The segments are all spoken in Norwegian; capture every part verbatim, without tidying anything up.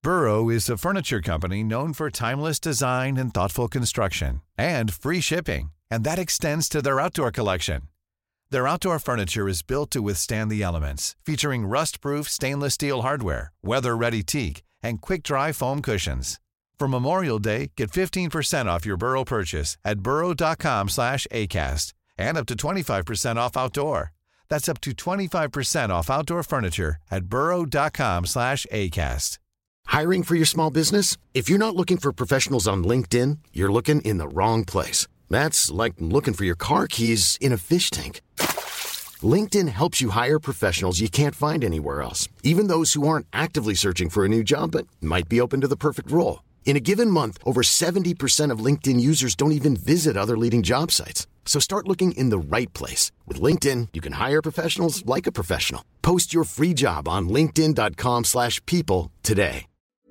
Burrow is a furniture company known for timeless design and thoughtful construction, and free shipping, and that extends to their outdoor collection. Their outdoor furniture is built to withstand the elements, featuring rust-proof stainless steel hardware, weather-ready teak, and quick-dry foam cushions. For Memorial Day, get fifteen percent off your Burrow purchase at burrow.com slash ACAST and up to twenty-five percent off outdoor. That's up to twenty-five percent off outdoor furniture at burrow.com slash ACAST. Hiring for your small business? If you're not looking for professionals on LinkedIn, you're looking in the wrong place. That's like looking for your car keys in a fish tank. LinkedIn helps you hire professionals you can't find anywhere else, even those who aren't actively searching for a new job but might be open to the perfect role. In a given month, over seventy percent of LinkedIn users don't even visit other leading job sites. So start looking in the right place. With LinkedIn, you can hire professionals like a professional. Post your free job on linkedin.com slash people today.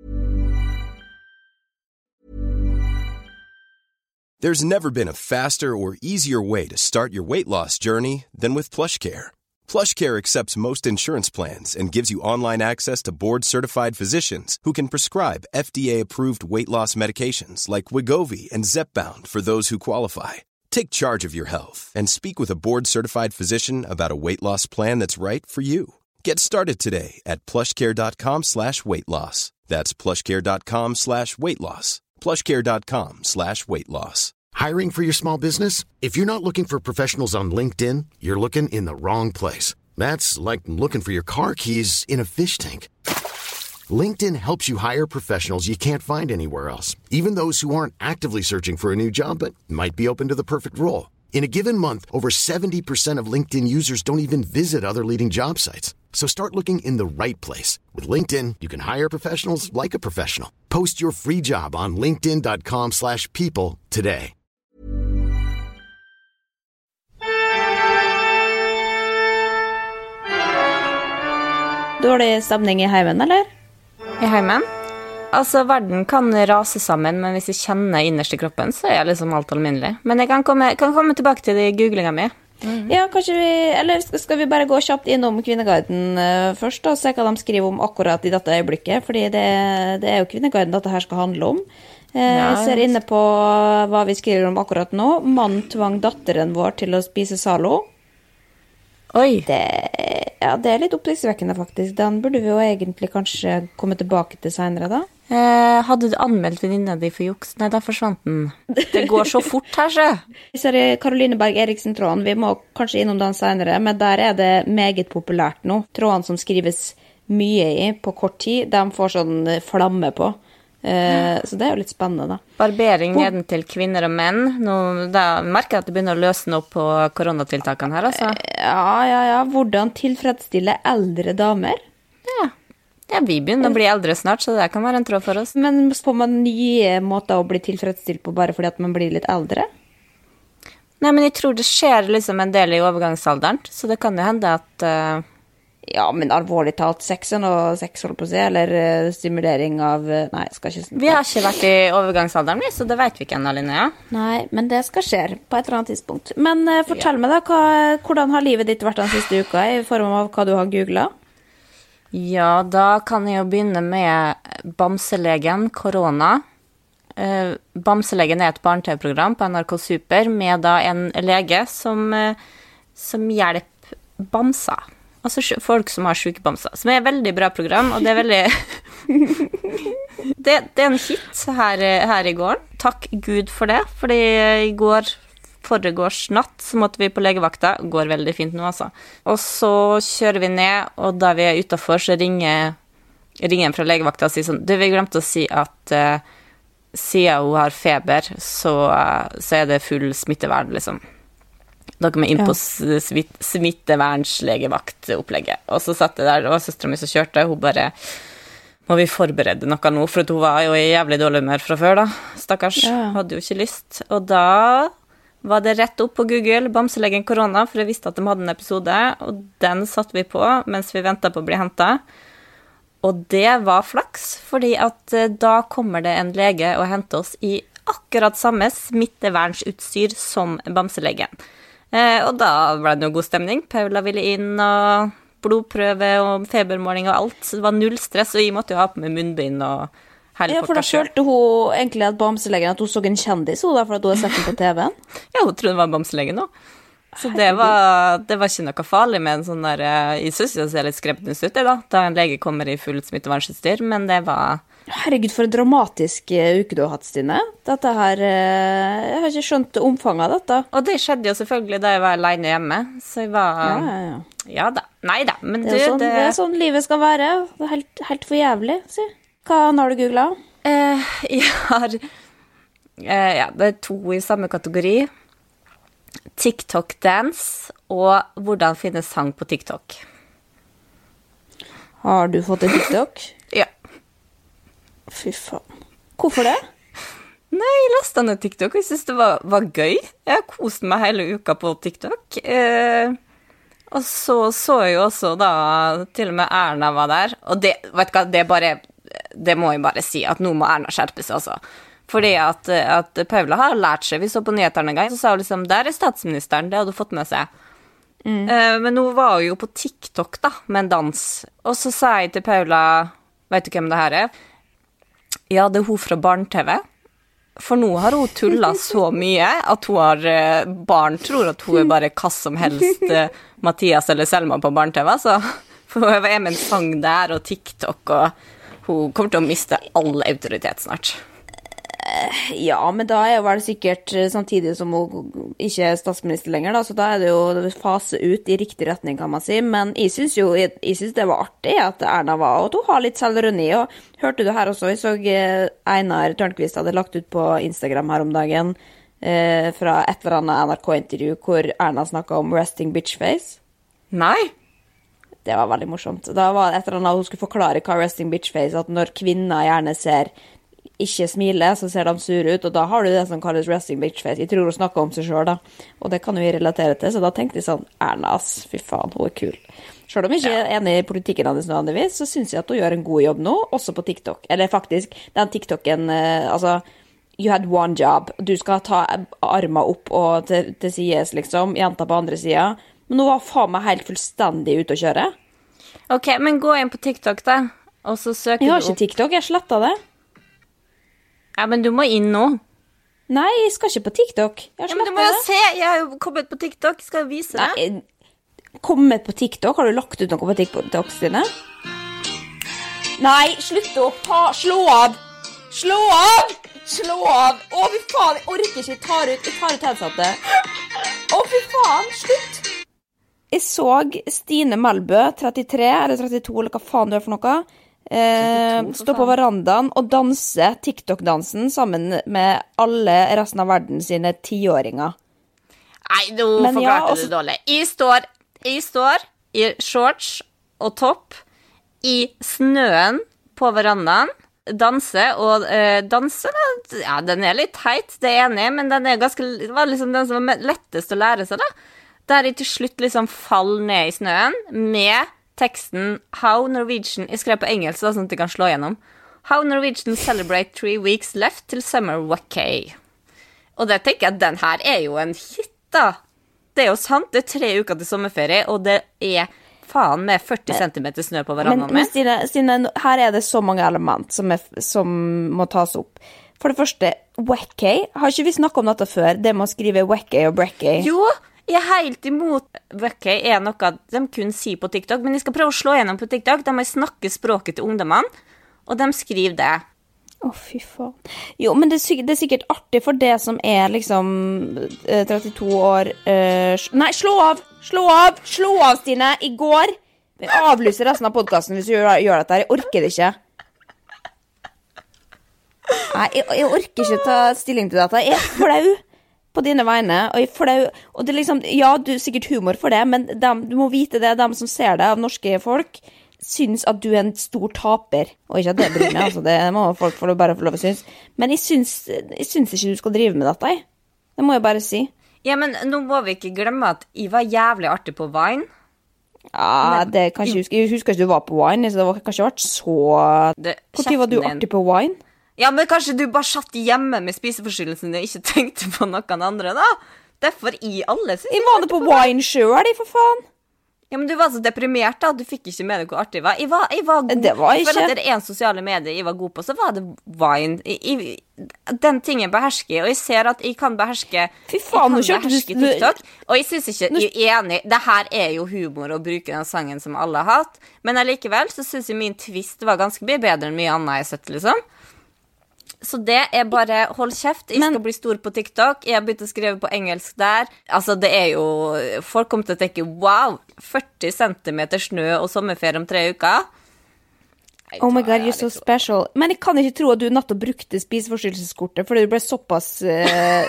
There's never been a faster or easier way to start your weight loss journey than with PlushCare. PlushCare accepts most insurance plans and gives you online access to board-certified physicians who can prescribe F D A-approved weight loss medications like Wegovy and Zepbound for those who qualify. Take charge of your health and speak with a board-certified physician about a weight loss plan that's right for you. Get started today at plushcare.com slash weight loss. That's plushcare.com slash weight loss. plushcare.com slash weight loss. Hiring for your small business? If you're not looking for professionals on LinkedIn, you're looking in the wrong place. That's like looking for your car keys in a fish tank. LinkedIn helps you hire professionals you can't find anywhere else, even those who aren't actively searching for a new job but might be open to the perfect role. In a given month, over seventy percent of LinkedIn users don't even visit other leading job sites. So start looking in the right place. With LinkedIn, you can hire professionals like a professional. Post your free job on linkedin.com slash people today. Dårlig stemning i heimen, eller? I heimen? Altså, verden kan rase sammen, men hvis jeg kjenner innerst i kroppen, så er jeg liksom alt alminnelig. Men jeg kan komme, kan komme tilbake til googlinga mi. Mm. Ja, kanskje vi, eller skal vi bare gå kjapt innom Kvinneguiden uh, først, og se hva de skriver om akkurat i dette øyeblikket, fordi det, det er jo Kvinneguiden dette her skal handle om. Uh, ja. Jeg ser inne på hva vi skriver om akkurat nå. Mann tvang datteren vår til å spise Zalo. Oi. Det, ja, det er litt oppsiktsvekkende faktisk. Den burde vi jo egentlig kanskje komme tilbake til senere da. Eh, hadde du anmeldt venninna di for juks? Nei, da forsvant den. Det går så fort her, så. Vi ser Karoline Berg Eriksen tråden. Vi må kanskje innom den senere, men der er det meget populært nå. Tråden som skrives mye i på kort tid, de får sånn flamme på. Uh, så det er jo litt spennende da. Barbering neden til kvinner og menn. Nå, da merker jeg at det begynner å løsne opp på koronatiltakene her, altså. Ja, ja, ja. Hvordan tilfredsstille eldre damer? Ja. Ja, vi begynner å bli eldre snart, så det kan være en tråd for oss. Men får man nye måter å bli tilfredsstilt på bare fordi at man blir litt eldre? Nei, men jeg tror det skjer liksom en del i overgangsalderen, så det kan jo hende at... Uh, Ja, men alvorlig talt, sex og sex, holder på å si, eller uh, stimulering av... Uh, nei, skal ikke snakke. Vi har ikke vært i overgangsalderen, så det vet vi ikke ennå, Linnea. Nei, men det skal skje på et eller annet tidspunkt. Men uh, fortell ja. meg da, hva, hvordan har livet ditt vært den siste uka i form av hva du har googlet? Ja, da kan jeg jo begynne med Bamselegen korona. Uh, Bamselegen er et barne-tv-program på N R K Super med da en lege som, uh, som hjelper bamser. Altså folk som har syke bamser, som er et veldig bra program, og det er veldig... det, det er en hit her, her i gården. Takk Gud for det, fordi i går, foregårs natt, så måtte vi på legevakta. Går veldig fint nå, altså. Og så kjører vi ned, og da vi er utenfor, så ringer, ringer en fra legevakta og sier sånn, du, vi glemte å si at uh, siden hun har feber, så, uh, så er det full smittevern, liksom. Da kom jeg inn på ja. smittevernslegevaktopplegget, og så satt jeg der, og søsteren min som kjørte, hun bare, må vi forberede noe nå, for hun var jo i jævlig dårlig humør fra før da, stakkars, ja. Hadde jo ikke lyst, og da var det rett opp på Google, Bamselegen korona, for jeg visste at de hadde en episode, og den satt vi på mens vi ventet på å bli hentet, og det var flaks, fordi at da kommer det en lege og henter oss i akkurat samme smittevernsutstyr som Bamselegen. Eh, og da ble det noe god stemning. Paula ville inn, og blodprøve og febermåling og alt, så det var null stress, og jeg måtte jo ha på meg munnbind og hele Ja, for da følte hun egentlig at bamselegen at hun så en kjendis, hun da, for at hun hadde sett den på T V-en. Ja, hun trodde det var bamselegen nå. Så det var, det var ikke noe farlig med en sånn der, jeg synes det ser litt skreptende ut det da, da en lege kommer i full smittevernutstyr, men det var... Herregud, for en dramatisk uke du har hatt, Stine. Dette her, jeg har ikke skjønt omfanget av dette. Og det skjedde jo selvfølgelig da jeg var alene hjemme, så jeg var... Ja, ja, ja. Ja da, nei da, men det er, du, sånn, det... det er sånn livet skal være. Det er helt, helt for jævlig, si. Hva har du googlet? Eh, jeg har... Eh, ja, det er to i samme kategori. TikTok dance og hvordan finne sang på TikTok. Har du fått en TikTok? Ja. Fy faen. Hvorfor det? Nei, jeg lastet ned TikTok, og jeg synes det var, var gøy. Jeg har kost meg hele uka på TikTok. Eh, og så så jeg jo også da, til og med Erna var der. Og det, vet du hva, det er bare, det må jeg bare si, at nå må Erna skjerpe seg også. Fordi at, at Paula har lært seg, vi så på nyheterne en gang, så sa hun liksom, der er statsministeren, det hadde hun fått med seg. Mm. Eh, men hun var jo på TikTok da, med en dans. Og så sa jeg til Paula, vet du hvem det her er? Ja, det er hun fra barne-tv. For nå har hun tullet så mye at hun har, barn tror at hun er bare hva som helst Mathias eller Selma på barne-tv. Så for hun er med en sang der og TikTok, og hun kommer til å miste all autoritet snart. Ja, men da er jo vel sikkert samtidig som hun ikke er statsminister lenger, da, så da er det jo fase ut i riktig retning, kan man si. Men jeg synes jo, jeg, jeg synes det var artig at Erna var, og at hun har litt selvrønne i, og hørte du her også, jeg så Einar Tørnqvist hadde lagt ut på Instagram her om dagen, eh, fra et eller annet N R K-intervju, hvor Erna snakket om resting bitch face. Nei. Det var veldig morsomt. Da var det et eller annet, hun skulle forklare hva resting bitch face, at når kvinner gjerne ser ikke smile, så ser de sur ut, og da har du det som kalles resting bitch face. Jeg tror hun snakker om seg selv da, og det kan jo vi relatere til, så da tenkte jeg sånn, Erna, ass, fy faen, hun er kul. Selv om jeg ikke er enig i politikken hennes nødvendigvis, så synes jeg at hun gjør en god jobb nå, også på TikTok. Eller faktisk, den TikToken, eh, altså, you had one job, du skal ta armen opp og til, til sides, liksom, jenta på andre siden, men hun var faen meg helt fullstendig ute å kjøre. Ok, men gå inn på TikTok da, og så søker du opp. Jeg har ikke TikTok, jeg slettet det. Ja, men du må inn nå. Nei, jeg skal ikke på TikTok. Jeg har ja, men du må jo se, jeg har jo kommet på TikTok, jeg skal vise deg. Nei, kommet på TikTok? Har du lagt ut noe på TikTok, Stine? Nei, slutt opp, ta, slå av! Slå av! Slå av! Å, fy faen, jeg orker ikke, jeg tar ut, jeg tar ut headsetet. Å, fy faen, slutt! Jeg så Stine Melbø, trettitre, eller trettito, eller hva faen du er for noe, Eh, stå på verandaen og danse TikTok-dansen sammen med alle resten av verden sine tiåringer. Nei, nå forklarte ja, også... du dårlig. Jeg står, jeg står i shorts og topp i snøen på verandaen, danse, og eh, danse, ja, den er litt teit, det er enig, men den er ganske, det var liksom den som var lettest å lære seg da. Der jeg til slutt liksom fall ned i snøen med teksten How Norwegian, jeg skrev på engelsk da, sånn at jeg kan slå gjennom. How Norwegian celebrate three weeks left til summer vacay. Og det tenker jeg, den her er jo en hit da. Det er jo sant, det er tre uker til sommerferie, og det er faen med førti centimeter snø på verandaen min. Men Stine, Stine, her er det så mange element som, er, som må tas opp. For det første, vacay. Har ikke vi snakket om dette før? Det må skrive vacay og breckay. Jo, jeg er helt imot vacay er noe de kun sier på TikTok, men jeg skal prøve å slå gjennom på TikTok. De må snakke språket til ungdommene, og de skriver det. Å, oh, fy faen. Jo, men det er, sikkert, det er sikkert artig for det som er liksom trettito år. Uh, nei, slå av! Slå av! Slå av, Stine! I går! Jeg avlyser resten av podcasten hvis du gjør, gjør dette her. Jeg orker det ikke. Nei, jeg, jeg orker ikke ta stilling til dette. Jeg er flau på dine vegne, og jeg flau, og det er liksom, ja, du er sikkert humor for det, men de, du må vite det, de som ser det av norske folk, syns at du er en stor taper, og ikke at det bryr meg, altså, det må folk få bare få lov å synes, men jeg syns, jeg syns ikke du skal drive med dette, det må jeg bare si. Ja, men nå må vi ikke glemme at jeg var jævlig artig på Vine. Ja, men, det kan ikke huske, jeg husker ikke du var på Vine, så det var kanskje vært så... Hvor tid var du artig på Vine? Ja, men kanskje du bare satt hjemme med spiseforstyrrelsen og ikke tenkte på noen andre, da? Derfor i alle synes jeg var det på Wine selv, for faen. Ja, men du var så deprimert da, du fikk ikke med deg hvor artig det var. Jeg var, jeg var god, det var ikke. For at det er en sosiale medier jeg var god på, så var det Vine. Jeg, jeg, den tingen behersker jeg, og jeg ser at jeg kan beherske, Fy faen, jeg kan beherske TikTok. Og jeg synes ikke, jeg er enig, det her er jo humor å bruke den sangen som alle har hatt, men allikevel så synes jeg min twist var ganske mye bedre enn mye annet jeg har sett, liksom. Så det er bare, hold kjeft, jeg skal men, bli stor på TikTok, jeg har begynt å skrive på engelsk der. Altså, det er jo, folk kommer til å tenke, wow, førti centimeter snø og sommerferie om tre uker. Oh my god, you're so special. Men jeg kan ikke tro at du natt og brukte spiseforstyrrelseskortet, fordi du ble såpass... Uh,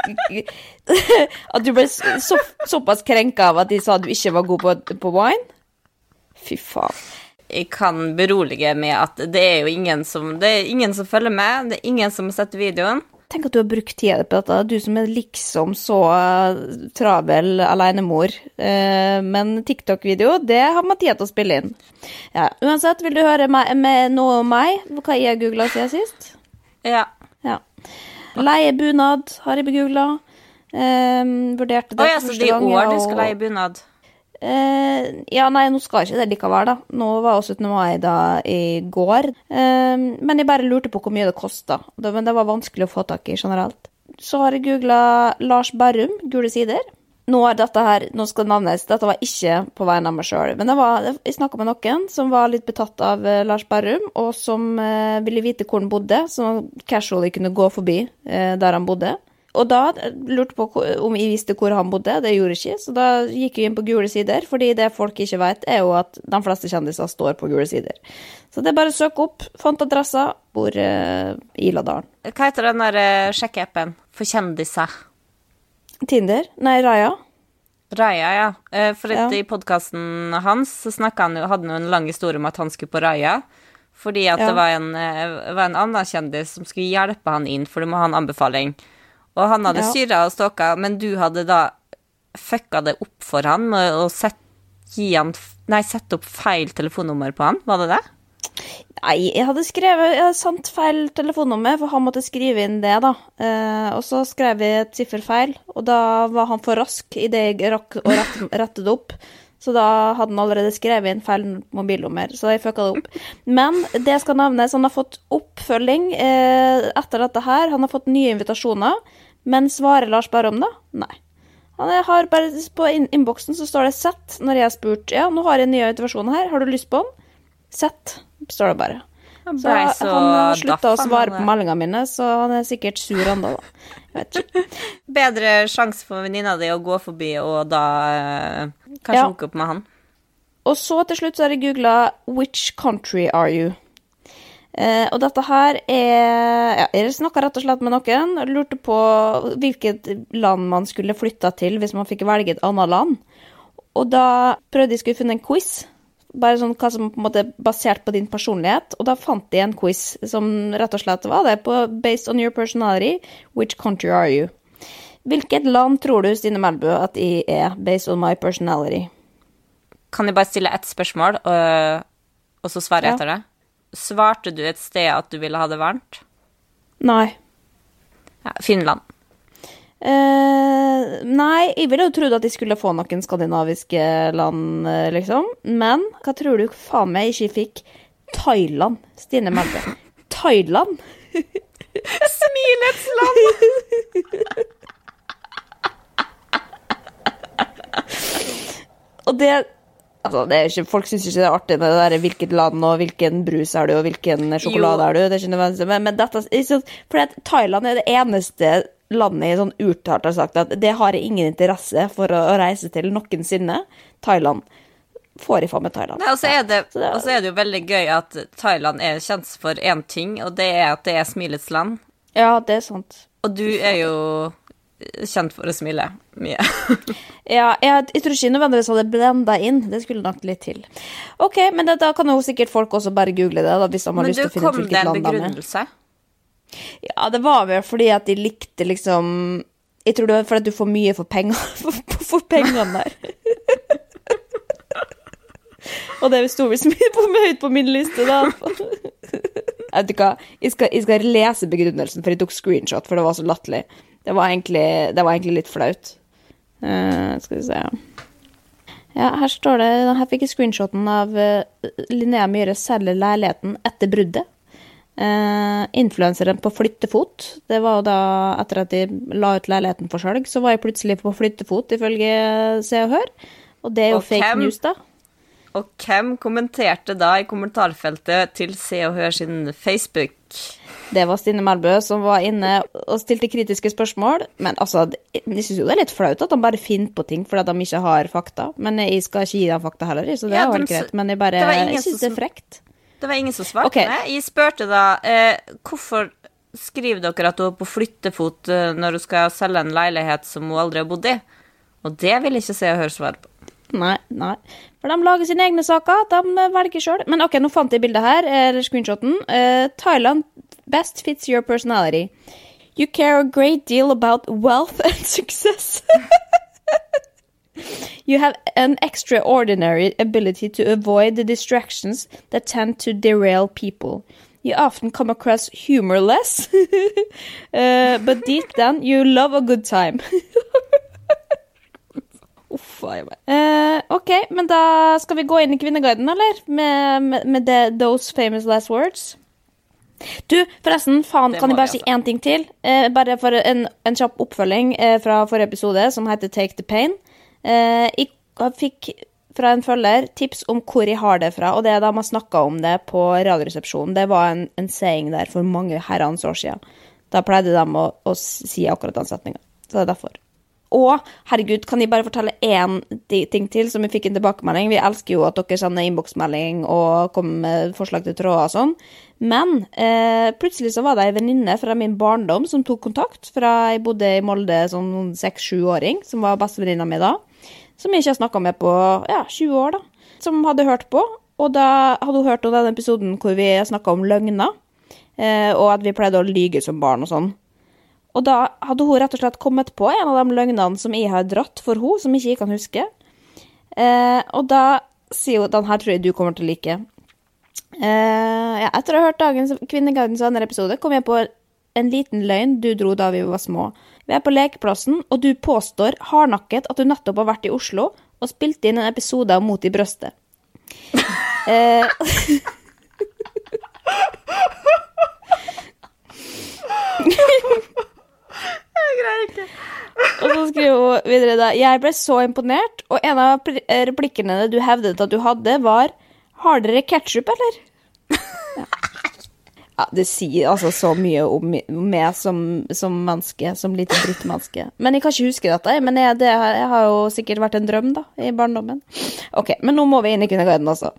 at du ble så, såpass krenket av at de sa at du ikke var god på, på wine. Fy faen. Jeg kan berolige med at det er jo ingen som, det er ingen som følger med, det er ingen som har sett videoen. Tenk at du har brukt tida på dette, du som er liksom så travel alenemor. Uh, men TikTok-video, det har man tid til å spille inn. Ja, uansett, vil du høre meg, med noe om meg? Hva jeg har googlet siden sist? Ja. Ja. Leie bunad har jeg begooglet. Um, vurderte det Åja, så det er år du skal leie bunad? Uh, ja, nei, nå skal ikke det likevel da. Nå var også syttende mai da i går. Uh, men jeg bare lurte på hvor mye det kostet. Det, men det var vanskelig å få tak i generelt. Så har jeg googlet Lars Berrum, Gule sider. Nå er dette her, nå skal det navnes, dette var ikke på veien av meg selv. Men det var, jeg snakket med noen som var litt betatt av uh, Lars Berrum, og som uh, ville vite hvor han bodde, så casually kunne gå forbi uh, der han bodde. Og da lurte på om jeg visste hvor han bodde, det gjorde jeg ikke, så da gikk jeg inn på Gule sider, fordi det folk ikke vet er jo at de fleste kjendiser står på Gule sider. Så det er bare å søke opp, fant adressa, bor uh, i Ladalen. Hva heter den der uh, sjekkeappen for kjendiser? Tinder? Nei, Raya. Raya, ja. Uh, for ja. I podcasten hans så snakket han jo, hadde han jo en lang historie om at han skulle på Raya, fordi at ja. det var en, uh, var en annen kjendis som skulle hjelpe han inn, for du må ha en anbefaling. Og han hadde ja. syret og ståket, men du hadde da fucka det opp for han med å sette, gi han, nei, sette opp feil telefonnummer på han, var det det? Nei, jeg hadde skrevet, jeg hadde sendt feil telefonnummer, for han måtte skrive inn det da. Eh, og så skrev jeg et sifferfeil, og da var han for rask i det jeg rakk å rette, rette det opp. Så da hadde han allerede skrevet inn feil mobilnummer, så jeg fucka det opp. Men det skal nevnes, han har fått oppfølging eh, etter dette her, han har fått nye invitasjoner, men svarer Lars Berrum da? Nei. Han har bare, på innboksen så står det sett, når jeg har spurt, ja, nå har jeg en ny invitasjon her, har du lyst på den? Sett, står det bare. Han, så så han har sluttet å svare på meldingene mine, så han er sikkert sur enda da. Jeg vet ikke. Bedre sjanse for venninna di å gå forbi, og da eh, kanskje ja. hoke opp med han. Og så til slutt så har jeg googlet Which country are you? Eh, og dette her er, ja, jeg snakket rett og slett med noen, og lurte på hvilket land man skulle flytte til hvis man fikk velge et annet land. Og da prøvde jeg skulle finne en quiz, bare sånn hva som på en måte er basert på din personlighet, og da fant jeg en quiz som rett og slett var det på Based on your personality, which country are you? Hvilket land tror du, Stine Melbø, at jeg er based on my personality? Kan jeg bare stille et spørsmål, og, og så svare ja. etter det? Svarte du et sted at du ville ha det varmt? Nei. Ja, Finland. Eh, nei, jeg ville jo trodd at jeg skulle få noen skandinaviske land, liksom. Men hva tror du faen meg ikke fikk? Thailand, Stine Melbø. Thailand? Smilets land! Og det... Altså, det er ikke, folk synes ikke det er artig med det der hvilket land og hvilken brus er du og hvilken sjokolade jo. er du, det er ikke nødvendig, men, men dette, for at Thailand er det eneste landet i sånn uttalt har sagt at det har ingen interesse for å, å reise til noensinne. Thailand får jeg faen med Thailand. Nei, og så er det, det, og så er det jo veldig gøy at Thailand er kjent for en ting, og det er at det er smilets land. Ja, det er sant. Og du er jo kjent for å smile mye. Ja, jeg, jeg tror ikke nødvendigvis hadde blendet inn. Det skulle nok litt til. Ok, men det, da kan jo sikkert folk også bare google det, da, hvis de har lyst til å finne ut hvilket land. Men du, kom det en begrunnelse? Ja, det var vel fordi at de likte liksom... Jeg tror det var fordi at du får mye for penger, for, for pengene der. Og det sto vel så mye på meg høyt på min liste, da. Jeg vet ikke hva, jeg skal, jeg skal lese begrunnelsen, for jeg tok screenshot, for det var så latterlig. Det var egentlig, det var egentlig litt flaut. Uh, skal vi se. Ja, her står det, her fikk jeg screenshoten av uh, Linnea Myhre selger leiligheten etter bruddet. Uh, influenseren på flyttefot, det var jo da etter at de la ut leiligheten for salg, så var jeg plutselig på flyttefot ifølge Se og Hør, og det er jo og fake hvem, news da. Og hvem kommenterte da i kommentarfeltet til Se og Hør sin Facebook? Det var Stine Melbø som var inne og stilte kritiske spørsmål, men altså, jeg synes jo det er litt flaut at de bare finner på ting fordi de ikke har fakta, men jeg skal ikke gi dem fakta heller, så det ja, er jo greit, men jeg bare, jeg synes det er frekt. Det var ingen som svarte okay. med. Jeg spørte da, eh, hvorfor skriver dere at du er på flyttefot eh, når du skal selge en leilighet som hun aldri har bodd i? Og det vil jeg ikke Se og Hør svar på. Nei, nei. For de lager sine egne saker, de velger selv. Men ok, nå fant jeg bildet her, eller screenshoten. Uh, Thailand best fits your personality. You care a great deal about wealth and success. You have an extraordinary ability to avoid the distractions that tend to derail people. You often come across humorless, uh, but deep down you love a good time. Uffa, jeg bare. Uh, ok, men da skal vi gå inn i Kvinneguiden, eller? Med, med, med the, those famous last words. Du, forresten, faen, kan jeg bare si en ting til? Uh, bare for en, en kjapp oppfølging uh, fra forrige episode, som heter Take the Pain. Uh, jeg fikk fra en følger tips om hvor jeg har det fra, og det er da man snakket om det på radioresepsjonen. Det var en, en saying der for mange herrens år siden. Da pleide de å, å si akkurat den setningen. Så det er derfor. Og, herregud, kan jeg bare fortelle en ting til som vi fikk en tilbakemelding? Vi elsker jo at dere sender innboksmelding og kommer med forslag til tråder og sånn. Men eh, plutselig så var det en venninne fra min barndom som tok kontakt, fra jeg bodde i Molde som seks-sju-åring, som var bestevenninna mi da, som jeg ikke har snakket med på, ja, tjue år da, som hadde hørt på. Og da hadde hun hørt om den episoden hvor vi snakket om løgner, eh, og at vi pleide å lyge som barn og sånn. Og da hadde hun rett og slett kommet på en av de løgnene som jeg har dratt for hun, som ikke jeg kan huske. Eh, og da sier hun, den her tror jeg du kommer til å like. Eh, ja, etter å ha hørt dagens Kvinneguidens venner episode, kom jeg på en liten løgn du dro da vi var små. Vi er på lekeplassen, og du påstår hardnakket at du nettopp har vært i Oslo og spilt inn en episode av Mot i brøstet. eh... Jeg greier ikke. Og så skriver hun videre da, jeg ble så imponert, og en av replikkene du hevdet at du hadde var, har dere ketchup, eller? Ja. Ja, det sier altså så mye om meg som, som menneske, som lite drittmenneske. Men jeg kan ikke huske dette, men jeg, det jeg har jo sikkert vært en drøm da, i barndommen. Ok, men nå må vi inn i Kvinneguiden også.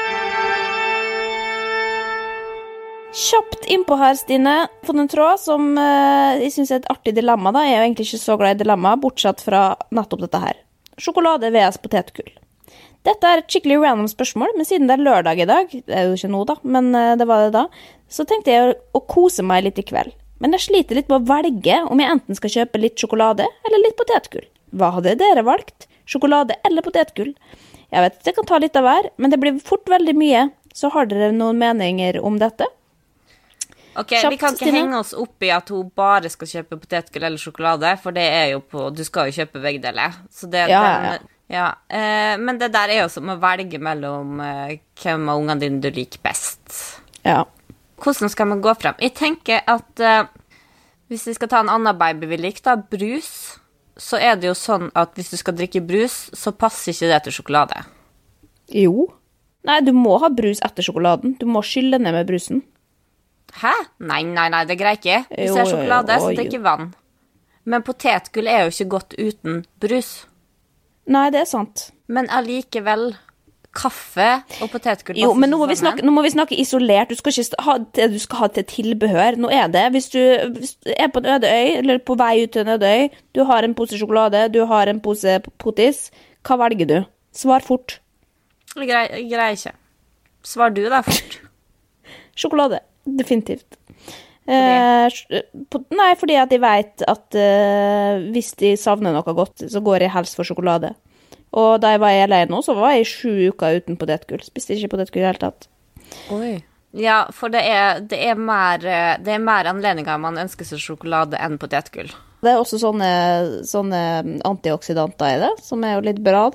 Kjapt innpå her, Stine, på en tråd som uh, jeg synes er et artig dilemma da. Jeg er jo egentlig ikke så glad i dilemma, bortsett fra nettopp dette her. Sjokolade vs potetgull. Dette er et skikkelig random spørsmål, men siden det er lørdag i dag, det er jo ikke nå da, men uh, det var det da, så tenkte jeg å, å kose meg litt i kveld. Men jeg sliter litt med å velge om jeg enten skal kjøpe litt sjokolade eller litt potetgull. Hva hadde dere valgt? Sjokolade eller potetgull? Jeg vet, det kan ta litt av hver, men det blir fort veldig mye. Så har dere noen meninger om dette? Ok, Kjapt, vi kan ikke Stine. henge oss opp i at hun bare skal kjøpe potetgull eller sjokolade, for det er jo på, du skal jo kjøpe begge deler. Så det, ja, den, ja. ja. Eh, men det der er jo som å velge mellom eh, hvem av ungene dine du liker best. Ja. Hvordan skal man gå frem? Jeg tenker at eh, hvis vi skal ta en annen baby vi liker, da, brus, så er det jo sånn at hvis du skal drikke brus, så passer ikke det til sjokolade. Jo. Nei, du må ha brus etter sjokoladen. Du må skylle ned med brusen. Hæ? Nei, nei, nei, det greier ikke. Hvis det er sjokolade, så drikker vann. Men potetgull er jo ikke godt uten brus. Nei, det er sant. Men allikevel, kaffe og potetgull. Jo, men nå må, vi snakke, nå må vi snakke isolert. Du skal ikke ha det du skal ha til tilbehør. Nå er det, hvis du, hvis du er på en øde øy, eller på vei ut til en øde øy, du har en pose sjokolade, du har en pose potis, hva velger du? Svar fort. Jeg greier, jeg greier ikke. Svar du da fort. Sjokolade. Definitivt. Eh, på, nei, fordi at jeg vet at eh, hvis de savner noe godt, så går jeg helst for sjokolade. Og da jeg var i L A nå, så var jeg sju uker uten potetgull. Spiste ikke potetgull i hele tatt. Oi. Ja, for det er, det er mer, det er mer anledninger man ønsker seg sjokolade enn potetgull. Det er også sånne, sånne antioksidanter i det, som er jo litt bra da.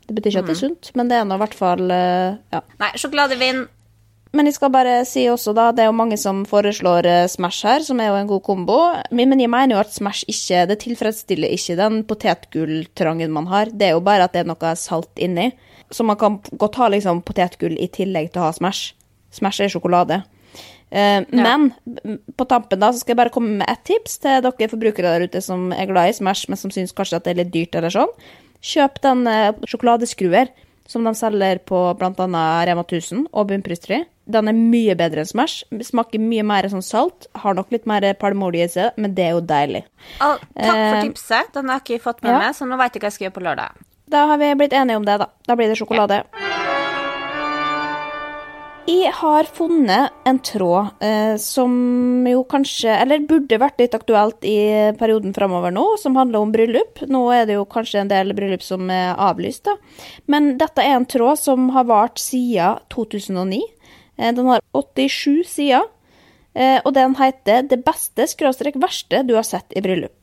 Det betyr ikke at det er sunt, men det er nå i hvert fall, uh, ja. Nei, sjokoladevin. Men jeg skal bare si også da, det er jo mange som foreslår uh, Smash her, som er jo en god kombo. Men jeg mener jo at Smash ikke, det tilfredsstiller ikke den potetgulltrangen man har. Det er jo bare at det er noe salt inni. Så man kan godt ha liksom potetgull i tillegg til å ha Smash. Smash er sjokolade. Uh, ja. Men på tampen da, så skal jeg bare komme med et tips til dere forbrukere der ute som er glad i Smash, men som synes kanskje at det er litt dyrt eller sånn. Kjøp den uh, sjokoladeskruer som de selger på blant annet Rema tusen og Bunnpris. Den er mye bedre enn Smash. Smaker mye mer sånn salt. Har nok litt mer palmeolje i seg, men det er jo deilig. Oh, takk for tipset. Den har jeg ikke fått med ja. meg, så nå vet jeg hva jeg skal gjøre på lørdag. Da har vi blitt enige om det, da. Da blir det sjokolade. Ja. Jeg har funnet en tråd eh, som jo kanskje, eller burde vært litt aktuelt i perioden fremover nå, som handler om bryllup. Nå er det jo kanskje en del bryllup som er avlyst, da. Men dette er en tråd som har vart siden to tusen og ni. Den har åttisju sider, og den heter «Det beste skråstrek verste du har sett i bryllup».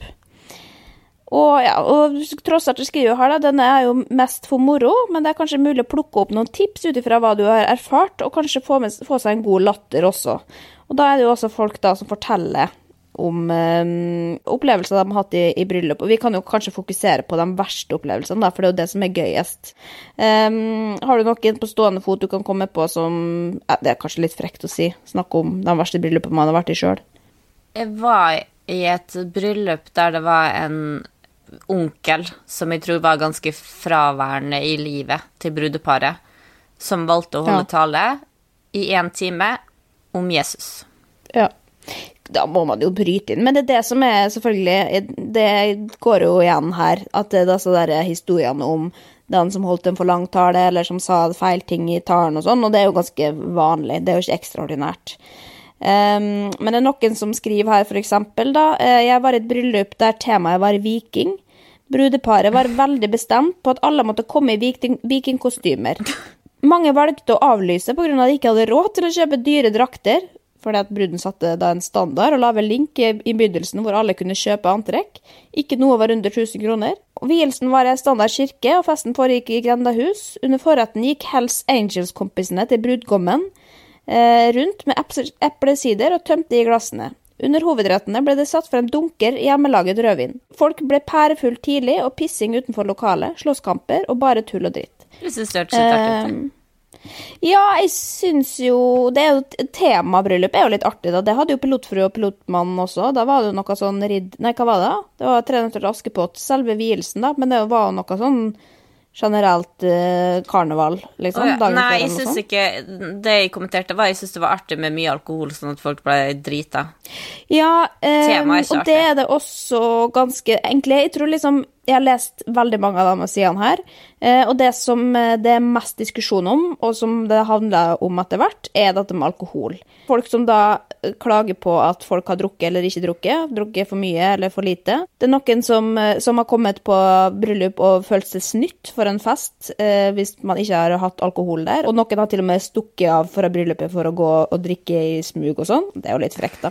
Og ja, og Trådsarter skriver jo her da, den er jo mest for moro, men det er kanskje mulig å plukke opp noen tips utifra hva du har erfart, og kanskje få, med, få seg en god latter også. Og da er det jo også folk da som forteller om um, opplevelser de har hatt i, i bryllup, og vi kan jo kanskje fokusere på de verste opplevelsene da, for det er jo det som er gøyest. Um, har du noen på stående fot du kan komme på som, ja, det er kanskje litt frekt å si, snakke om de verste bryllupene man har vært i selv? Jeg var i et bryllup der det var en onkel, som jeg tror var ganske fraværende i livet til brudeparet, som valgte å holde ja. tale i en time om Jesus. Ja. Da må man jo bryte inn, men det er det som er selvfølgelig, det går jo igjen her, at det er altså der historiene om den som holdt en for lang tale, eller som sa feil ting i talen og sånn, og det er jo ganske vanlig, det er jo ikke ekstraordinært. Um, men det er noen som skriver her for eksempel da, jeg var i et bryllup der temaet var viking. Brudeparet var veldig bestemt på at alle måtte komme i viking, vikingkostymer. Mange valgte å avlyse på grunn av at de ikke hadde råd til å kjøpe dyre drakter, fordi at bruden satte da en standard og la vel link i begynnelsen hvor alle kunne kjøpe antrekk. Ikke noe var under tusen kroner. Og vielsen var i standard kirke, og festen foregikk i grendahus. Under forretten gikk Hells Angels-kompisene til brudgommen eh, rundt med eplesider og tømte i glassene. Under hovedrettene ble det satt frem dunker hjemmelaget rødvin. Folk ble pærefull tidlig, og pissing utenfor lokalet, slåsskamper og bare tull og dritt. Jeg synes det er artig. Ja, jeg synes jo, det er jo temabryllup er jo litt artig da. Det hadde jo pilotfru og pilotmann også. Da var det jo noe sånn ridd... Nei, hva var det da? Det var tre nøtter til Askepott, selve vielsen da, men det var jo noe sånn generelt uh, karneval, liksom. Oh, ja. Nei, jeg synes ikke, det jeg kommenterte var, jeg synes det var artig med mye alkohol, sånn at folk ble drita. Ja, um, og det er det også ganske, egentlig, jeg tror liksom, jeg har lest veldig mange av de sidene her, eh, og det som det er mest diskusjon om, og som det handler om etter hvert, er dette med alkohol. Folk som da klager på at folk har drukket eller ikke drukket, drukket for mye eller for lite. Det er noen som, som har kommet på bryllup og følt seg snytt for en fest, eh, hvis man ikke har hatt alkohol der, og noen har til og med stukket av for bryllupet for å gå og drikke i smug og sånn. Det er jo litt frekt da.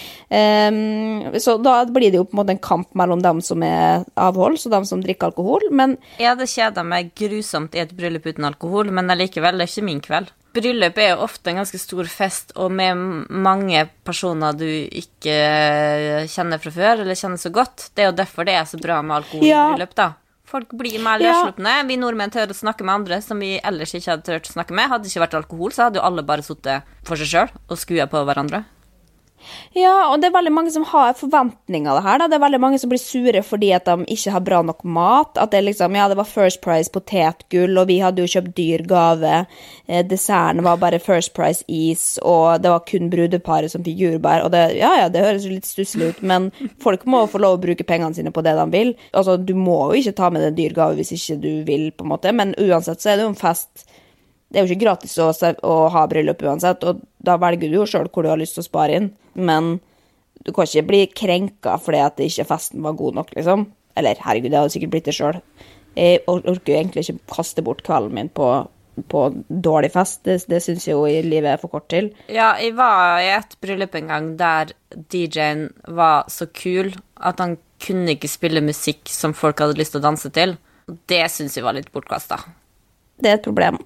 Um, så da blir det jo på en måte en kamp mellom dem som er avholds og dem som drikker alkohol, men ja, det kjeder meg grusomt i et bryllup uten alkohol, men allikevel, det er ikke min kveld. Bryllup er jo ofte en ganske stor fest, og med mange personer du ikke kjenner fra før, eller kjenner så godt. Det er jo derfor det er så bra med alkohol ja. I bryllup da. Folk blir mer løsluppende. Ja. Vi nordmenn tør å snakke med andre som vi ellers ikke hadde tørt å snakke med. Hadde det ikke vært alkohol, så hadde jo alle bare suttet for seg selv og skuet på hverandre. Ja, og det er veldig mange som har forventninger av det her da. Det er veldig mange som blir sure fordi at de ikke har bra nok mat, at det liksom, ja, det var first price potetgull, og vi hadde jo kjøpt dyr gave, eh, desserten var bare first price is, og det var kun brudeparet som fikk jordbær, og det, ja, ja, det høres jo litt stusselig ut, men folk må få lov å bruke pengene sine på det de vil. Altså, du må jo ikke ta med en dyr gave hvis ikke du vil, på en måte, men uansett så er det jo en fest. Det er jo ikke gratis å, å ha bryllup uansett, og da velger du jo selv hvor du har lyst til å spare inn. Men du kan ikke bli krenket fordi at ikke festen var god nok, liksom. Eller, herregud, jeg hadde sikkert blitt det selv. Jeg orker jo egentlig ikke kaste bort kvelden min på, på dårlig fest. Det, det synes jeg jo i livet er for kort til. Ja, jeg var i et bryllup en gang der D J-en var så kul at han kunne ikke spille musikk som folk hadde lyst til å danse til. Det synes jeg var litt bortkastet. det er et problem.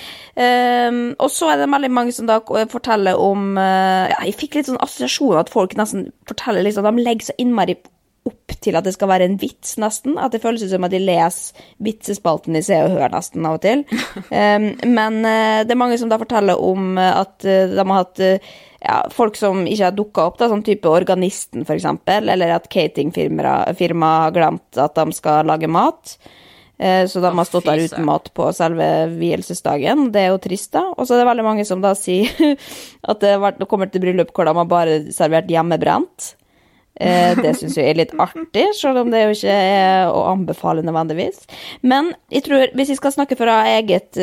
Um, og så er det veldig mange som da forteller om uh, ja, jeg fikk litt sånn assosiasjon at folk nesten forteller liksom, de legger så innmari opp til at det skal være en vits nesten, at det føles ut som at de leser vitsespalten i Se og Hør nesten av og til. um, men uh, det er mange som da forteller om at uh, de har hatt uh, ja, folk som ikke har dukket opp, da, sånn type Organisten for eksempel, eller at cateringfirma har glemt at de skal lage mat. Så de har stått der uten mat på selve vielsesdagen. Det er jo trist da. Og så er det veldig mange som da sier at det kommer til bryllup hvor de har bare servert hjemmebrent. Det synes jeg er litt artig, selv om det jo ikke er å anbefale nødvendigvis. Men jeg tror, hvis jeg skal snakke fra eget,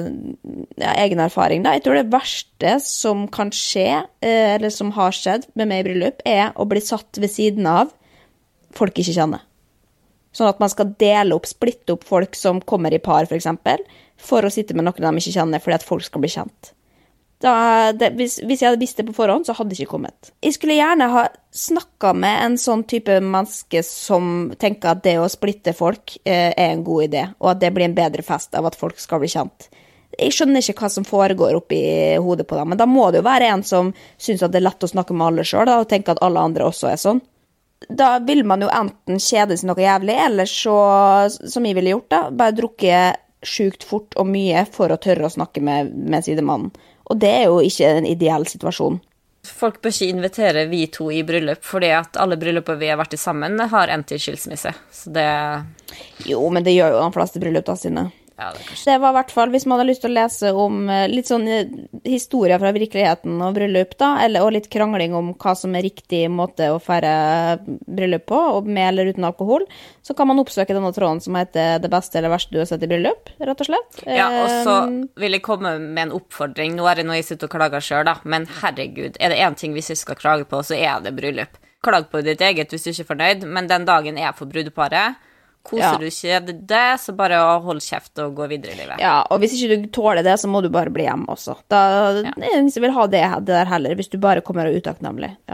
ja, egen erfaring da, jeg tror det verste som kan skje, eller som har skjedd med meg i bryllup, er å bli satt ved siden av folk ikke kjenner. Sånn at man skal dele opp, splitte opp folk som kommer i par, for eksempel, for å sitte med noen de ikke kjenner, fordi at folk skal bli kjent. Da, det, hvis, hvis jeg hadde visst det på forhånd, så hadde det ikke kommet. Jeg skulle gjerne ha snakket med en sånn type menneske som tenker at det å splitte folk eh, er en god idé, og at det blir en bedre fest av at folk skal bli kjent. Jeg skjønner ikke hva som foregår oppi hodet på dem, men da må det jo være en som synes at det er lett å snakke med alle selv, da, og tenke at alle andre også er sånn. Da vil man jo enten kjede seg noe jævlig, eller så, som jeg ville gjort da, bare drukke sjukt fort og mye for å tørre å snakke med, med sidemannen. Og det er jo ikke en ideell situasjon. Folk bør ikke invitere vi to i bryllup, fordi at alle brylluper vi har vært i sammen har endt i skilsmisse. Så det... Jo, men det gjør jo de fleste bryllup da sine. Ja, det, det var i hvert fall, hvis man hadde lyst til å lese om litt sånn historier fra virkeligheten og bryllup da, eller, og litt krangling om hva som er riktig måte å feire bryllup på, og med eller uten alkohol, så kan man oppsøke denne tråden som heter det beste eller verste du har sett i bryllup, rett og slett. Ja, og så vil jeg komme med en oppfordring. Nå er det noe jeg sitter og klager selv da, men herregud, er det en ting hvis jeg skal klage på, så er det bryllup. Klag på ditt eget hvis du ikke er fornøyd, men den dagen er for brudeparet. Koser ja. Du ikke det, så bare hold kjeft og gå videre i livet. Ja, og hvis ikke du tåler det, så må du bare bli hjemme også. Da ja. Er det ingen som vil ha det, det der heller, hvis du bare kommer og utakknemlig. Ja.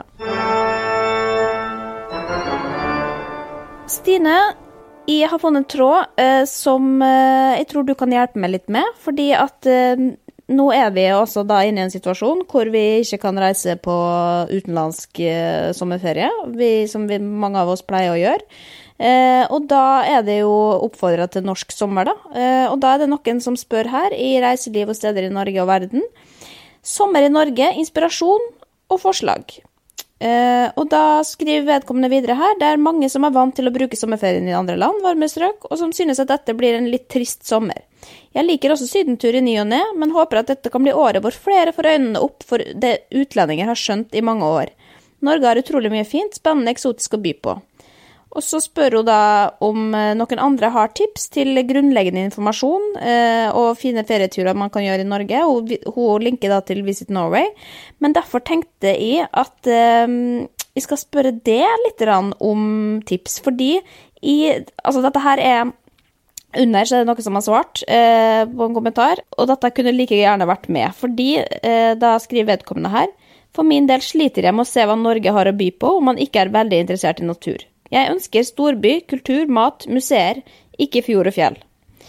Stine, jeg har funnet en tråd eh, som eh, jeg tror du kan hjelpe meg litt med, fordi at eh, nå er vi også da inne i en situasjon hvor vi ikke kan reise på utenlandsk eh, sommerferie, vi, som vi, mange av oss pleier å gjøre. Eh, og da er det jo oppfordret til norsk sommer da, eh, og da er det noen som spør her i reiseliv og steder i Norge og verden. Sommer i Norge, inspirasjon og forslag. Eh, og da skriver vedkommende videre her, det er mange som er vant til å bruke sommerferien i andre land, varme strøk, og som synes at dette blir en litt trist sommer. Jeg liker også sydentur i ny og ned, men håper at dette kan bli året hvor flere får øynene opp for det utlendinger har skjønt i mange år. Norge har utrolig mye fint, spennende, eksotisk å by på. Og så spør hun da om noen andre har tips til grunnleggende informasjon eh, og fine ferieturer man kan gjøre i Norge. Hun, hun linker da til Visit Norway. Men derfor tenkte jeg at eh, jeg skal spørre det litt om tips. Fordi i, altså dette her er under, så er det noe som har svart eh, på en kommentar. Og dette kunne like gjerne vært med. Fordi eh, da skriver vedkommende her, for min del sliter jeg med å se hva Norge har å by på om man ikke er veldig interessert i natur. Jeg ønsker storby, kultur, mat, museer, ikke fjord og fjell.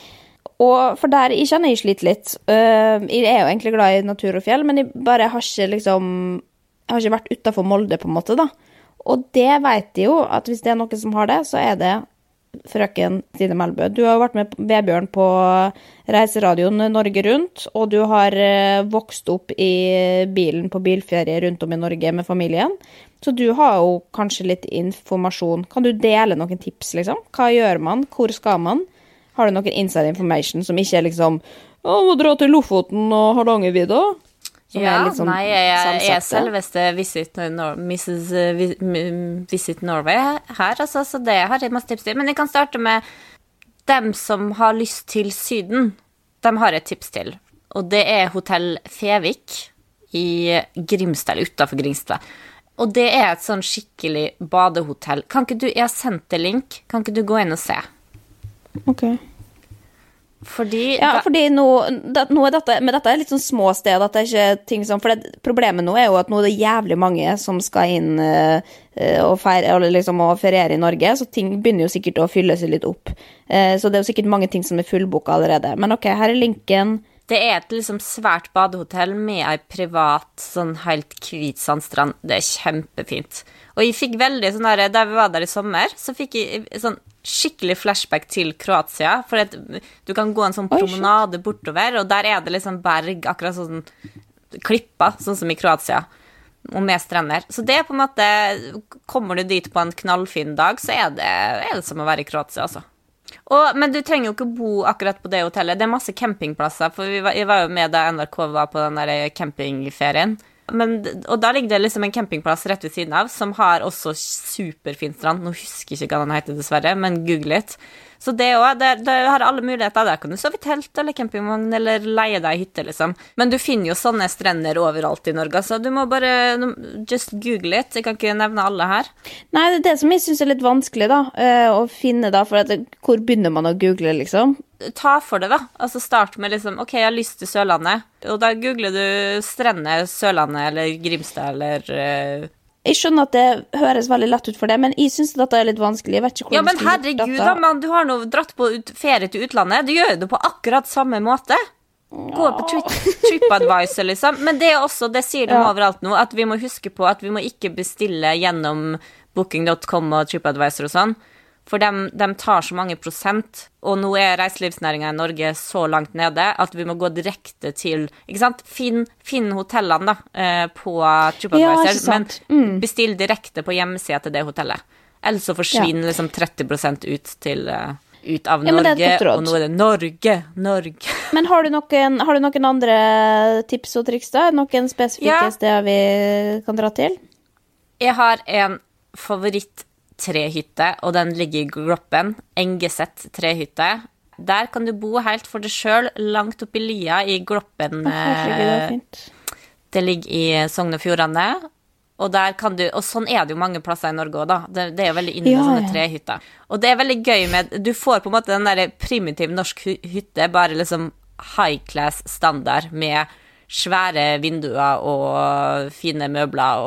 Og for der, jeg kjenner jeg sliter litt. Uh, jeg er jo egentlig glad i natur og fjell, men jeg bare har ikke liksom, jeg har ikke vært utenfor Molde på en måte da. Og det vet jeg jo, at hvis det er noen som har det, så er det frøken Stine Melbø. Du har jo vært med Vebjørn på reiseradioen Norge rundt, og du har uh, vokst opp i bilen på bilferie rundt om i Norge med familien. Så du har jo kanskje litt informasjon. Kan du dele noen tips, liksom? Hva gjør man? Hvor skal man? Har du noen inside information som ikke er liksom å, må dra til Lofoten og Hardangervidda? Ja, sånn nei, jeg, jeg er selveste Visit, Nor- missus Visit Norway her, altså, så det har jeg masse tips til. Men jeg kan starte med dem som har lyst til Syden. De har et tips til, og det er Hotell Fevik i Grimstad, utenfor Grimstad. Og det er et sånn skikkelig badehotell. Kan ikke du, jeg har sendt deg link, kan ikke du gå inn og se? Ok. Fordi... Ja, fordi nå, da, nå er dette, men dette er litt sånn små steder, dette er ikke ting som, for det, problemet nå er jo at nå er det jævlig mange som skal inn uh, og, feire, eller liksom, og feriere i Norge, så ting begynner jo sikkert å fylle seg litt opp. Uh, så det er jo sikkert mange ting som er fullboka allerede. Men ok, her er linken. Det er et liksom svært badehotell med en privat, sånn helt hvit sandstrand. Det er kjempefint. Og jeg fikk veldig sånn der, da vi var der i sommer, så fikk jeg sånn skikkelig flashback til Kroatia, for at du kan gå en sånn promenade bortover, og der er det liksom berg, akkurat sånn klipper, sånn som i Kroatia, og med strender. Så det er på en måte, kommer du dit på en knallfin dag, så er det, er det som å være i Kroatia, altså. Og, men du trenger jo ikke bo akkurat på det hotellet. Det er masse campingplasser, for vi var, jeg var jo med da N R K var på den der campingferien. Men, og da ligger det liksom en campingplass rett ved siden av, som har også superfin strand. Nå husker jeg ikke hva den heter dessverre, men google litt. Så det også, det, det har alle muligheter. Der kan du sove i telt eller campingvogn eller leie deg hytte, liksom. Men du finner jo sånne strender overalt i Norge, så du må bare just google litt. Jeg kan ikke nevne alle her. Nei, det er det som jeg synes er litt vanskelig da, å finne da, for at, hvor begynner man å google, liksom? Ta for det da, altså start med liksom, ok, jeg har lyst til Sørlandet, og da googler du strender, Sørlandet eller Grimstad eller... Uh... Jeg skjønner at det høres veldig lett ut for det, men jeg synes at dette er litt vanskelig. Jeg vet ikke hvor ja, men herregud da, man, du har nå dratt på ut, ferie til utlandet, du gjør det på akkurat samme måte. Gå på tri- TripAdvisor, liksom. Men det er også, det sier de ja. Overalt nå, at vi må huske på at vi må ikke bestille gjennom booking dot com og TripAdvisor og sånn. For de, de tar så mange prosent, og nå er reiselivsnæringen i Norge så langt nede at vi må gå direkte til, ikke sant? Finn, finn hotellene da, på TripAdvisor, ja, men mm. bestill direkte på hjemmesida til det hotellet. Ellers så forsvinner ja. Liksom tretti prosent ut, til, ut av ja, Norge, og nå er det Norge, Norge. Men har du noen, har du noen andre tips og triks da? Noen spesifikke ja. Steder vi kan dra til? Jeg har en favoritt trehytte, og den ligger i Gloppen, Engeset trehytte. Der kan du bo helt for deg selv, langt opp i lia i Gloppen. Å, herregud, det er fint. Det ligger i Sogn og Fjordane, og der kan du, og sånn er det jo mange plasser i Norge også da, det, det er jo veldig inne med ja, sånne trehytter. Og det er veldig gøy med, du får på en måte den der primitiv norsk hytte, bare liksom high class standard med svære vinduer og fine møbler,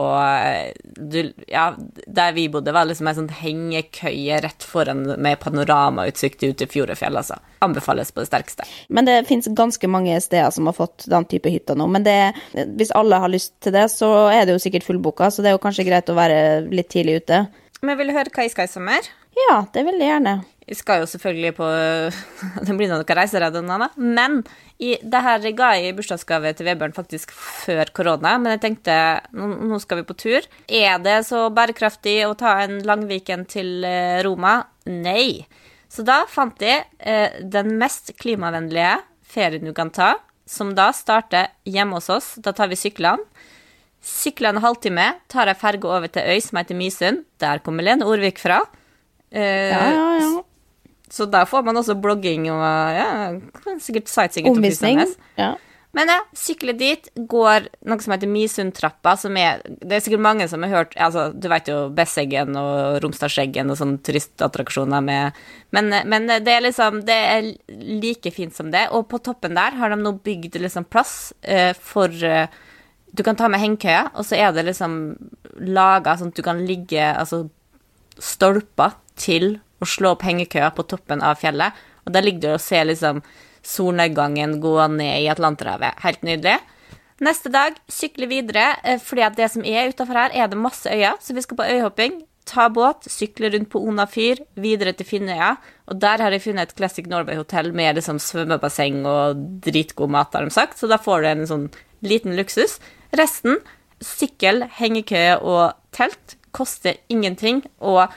og du, ja, der vi bodde var liksom en sånn hengekøye rett foran med panoramautsikt ut til Fjordefjell, altså. Anbefales på det sterkeste. Men det finnes ganske mange steder som har fått den type hytter nå, men det, hvis alle har lyst til det, så er det jo sikkert fullboka, så det er jo kanskje greit å være litt tidlig ute. Men vil du høre hva jeg skal i sommer? Ja, det vil jeg gjerne. Jeg skal jo selvfølgelig på, det blir noen reiseredene, men i, det her ga jeg i bursdagsgave til Vebjørn faktisk før korona, men jeg tenkte, nå, nå skal vi på tur. Er det så bærekraftig å ta en langviken til Roma? Nei. Så da fant jeg eh, den mest klimavennlige ferien du kan ta, som da starter hjemme hos oss. Da tar vi syklene. Syklene en halvtime, tar jeg ferge over til øy som heter Misund. Der kommer Lene Orvik fra. Eh, ja, ja, ja. Så da får man også blogging og ja, sikkert sightseeing. Omvisning, ja. Men ja, sykle dit, går noe som heter Misundtrappa, som er, det er sikkert mange som har hørt, altså, du vet jo Besseggen og Romsdalseggen og sånne turistattraksjoner med, men, men det er liksom, det er like fint som det, og på toppen der har de nå bygd liksom plass eh, for, eh, du kan ta med hengekøya, og så er det liksom laget sånn at du kan ligge, altså, stolper til å slå opp hengekøya på toppen av fjellet, og der ligger du og ser liksom solnedgangen gå ned i Atlanterhavet. Helt nydelig. Neste dag, sykle videre, fordi at det som er utenfor her, er det masse øyer, så vi skal på øyhopping, ta båt, sykle rundt på Ona fyr, videre til Finnøya, og der har jeg funnet et Classic Norway Hotel med liksom svømmebasseng og dritgod mat, har de sagt, så da får du en sånn liten luksus. Resten, sykkel, hengekøye og telt, koster ingenting, og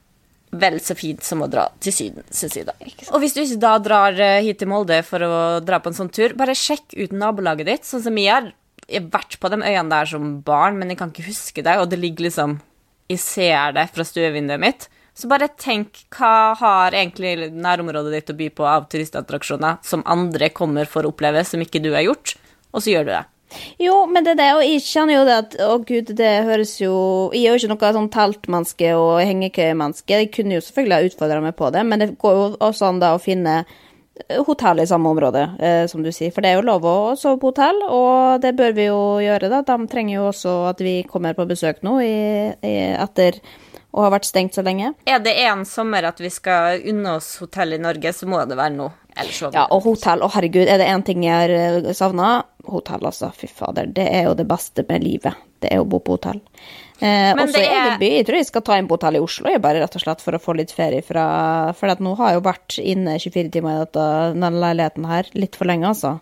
vel så fint som å dra til Syden, synes jeg da. Og hvis du ikke da drar hit til Molde for å dra på en sånn tur, bare sjekk ut nabolaget ditt, sånn som jeg har. Jeg har vært på de øyene der som barn, men jeg kan ikke huske det, og det ligger liksom, jeg ser det fra stuevinduet mitt. Så bare tenk, hva har egentlig nærområdet ditt å by på av turistattraksjoner som andre kommer for å oppleve, som ikke du har gjort, og så gjør du det. Jo, men det er det, og jeg kjenner jo det at, å gud, det høres jo, jeg er jo ikke noe sånn teltmenneske og hengekøyemenneske, jeg kunne jo selvfølgelig ha utfordret meg på det, men det går jo også an da å finne hotell i samme område, eh, som du sier, for det er jo lov å sove på hotell, og det bør vi jo gjøre da. De trenger jo også at vi kommer på besøk nå i, i, etter å ha vært stengt så lenge. Er det en sommer at vi skal unne oss hotell i Norge, så må det være nå. Ja, og hotell, og herregud, er det en ting jeg har savnet? Hotell, altså, fy fader, det er jo det beste med livet. Det er å bo på hotell. Eh, også i er... egen by, jeg tror jeg skal ta inn på hotell i Oslo, jeg bare rett og slett for å få litt ferie fra, for at nå har jeg jo vært inne tjuefire timer i dette, denne leiligheten her, litt for lenge altså.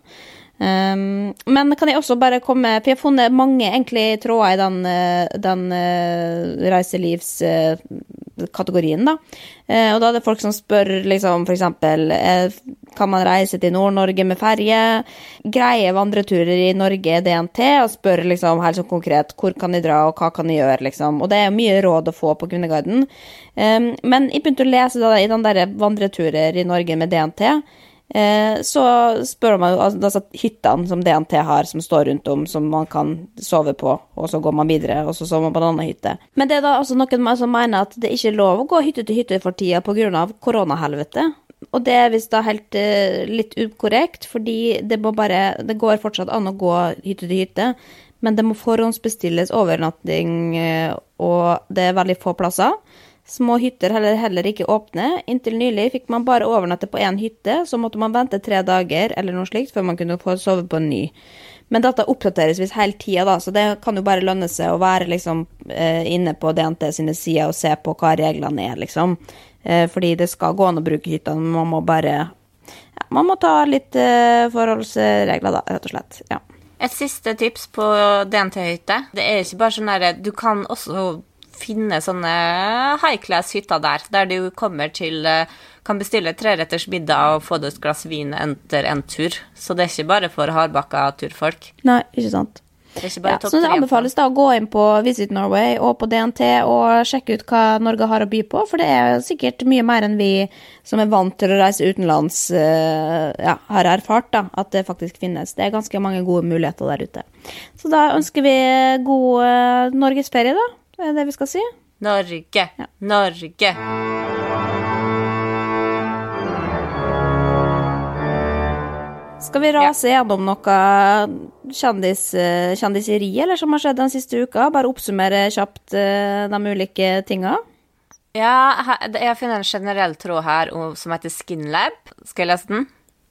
Um, men kan jeg også bare komme, for jeg har funnet mange egentlig tråder i den, den uh, reiselivskategorien da, uh, og da er det folk som spør liksom, for eksempel, uh, kan man reise til Nord-Norge med ferie, greie vandreturer i Norge D N T, og spør liksom helt så konkret, hvor kan jeg dra og hva kan jeg gjøre liksom, og det er mye råd å få på Kvinneguiden, um, men jeg begynte å lese da, i den der vandreturer i Norge med D N T, Eh, så spør man altså hyttene som D N T har som står rundt om som man kan sove på, og så går man videre og så sover man på en annen hytte. Men det er da altså noen som mener at det ikke er lov å gå hytte til hytte for tida på grunn av koronahelvete. Og det er visst da helt eh, litt ukorrekt, fordi det må bare, det går fortsatt an å gå hytte til hytte, men det må forhåndsbestilles overnatting, eh, og det er veldig få plasser. Små hytter heller, heller ikke åpne. Inntil nylig fikk man bare overnatte på en hytte, så måtte man vente tre dager eller noe slikt før man kunne få sove på en ny. Men dette oppdateres visst hele tiden da, så det kan jo bare lønne seg å være liksom, eh, inne på D N T sine sider og se på hva reglene er, liksom. Eh, fordi det skal gå an å bruke hyttene, men man må bare, ja, man må ta litt eh, forholdsregler da, rett og slett, ja. Et siste tips på D N T-hytte, det er ikke bare sånn der, du kan også finne sånne high-class hytter der, der du kommer til, kan bestille treretters middag og få deg et glass vin etter en tur. Så det er ikke bare for hardbakka turfolk. Nei, ikke sant. Det er ikke bare ja, så det anbefales da å gå inn på Visit Norway og på D N T og sjekke ut hva Norge har å by på, for det er sikkert mye mer enn vi som er vant til å reise utenlands ja, har erfart da, at det faktisk finnes. Det er ganske mange gode muligheter der ute. Så da ønsker vi god norgesferie da. Det er det vi skal si. Norge, ja. Norge. Skal vi rase ja. gjennom noe kjendis, kjendiseri, eller som har skjedd den siste uka? Bare oppsummere kjapt de ulike tingene. Ja, jeg finner en generell tråd her som heter Skinlab. Skal jeg lese den?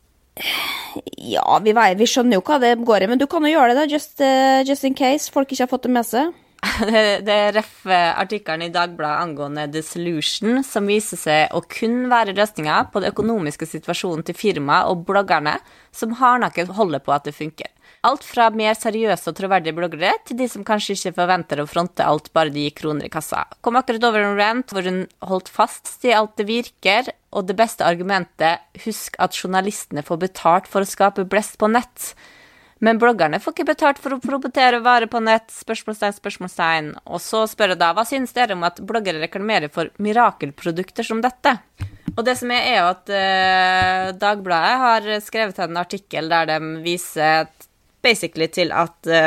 Ja, vi, vi skjønner jo hva det går i, men du kan jo gjøre det da, just, just in case folk ikke har fått det med seg. Det, det er ref artikkelen i Dagbladet angående The Solution, som viser seg å kun være løsninger på det økonomiske situasjonen til firma og bloggerne som hardnakket holder på at det funker. Alt fra mer seriøse og troverdige bloggere til de som kanskje ikke forventer å fronte alt bare de gir kroner i kassa. Kom akkurat over en rant hvor hun holdt fast til alt det virker, og det beste argumentet, husk at journalistene får betalt for å skape blest på nett. Men bloggerne får ikke betalt for å promotere varer på nett, spørsmålstegn, spørsmålstegn. Og så spør jeg da, hva synes dere om at bloggere reklamerer for mirakelprodukter som dette? Og det som er, er jo at uh, Dagbladet har skrevet en artikkel der de viser basically til at uh,